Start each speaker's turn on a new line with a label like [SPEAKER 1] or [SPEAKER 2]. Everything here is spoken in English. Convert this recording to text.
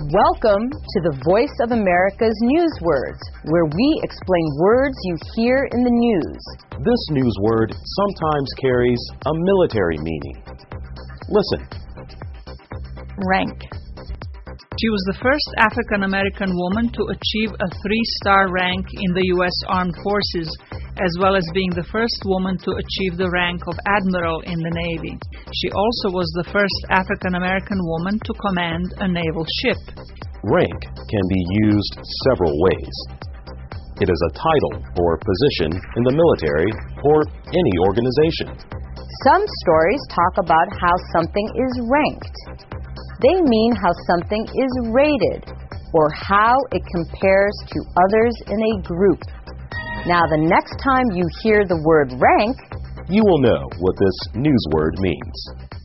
[SPEAKER 1] Welcome to the Voice of America's Newswords, where we explain words you hear in the news.
[SPEAKER 2] This news word sometimes carries a military meaning. Listen.
[SPEAKER 3] Rank. She was the first African-American woman to achieve a 3-star rank in the U.S. Armed Forces, as well as being the first woman to achieve the rank of Admiral in the Navy. She also was the first African-American woman to command a naval ship.
[SPEAKER 2] Rank can be used several ways. It is a title or position in the military or any organization.
[SPEAKER 1] Some stories talk about how something is ranked. They mean how something is rated or how it compares to others in a group. Now, the next time you hear the word rank,
[SPEAKER 2] you will know what this news word means.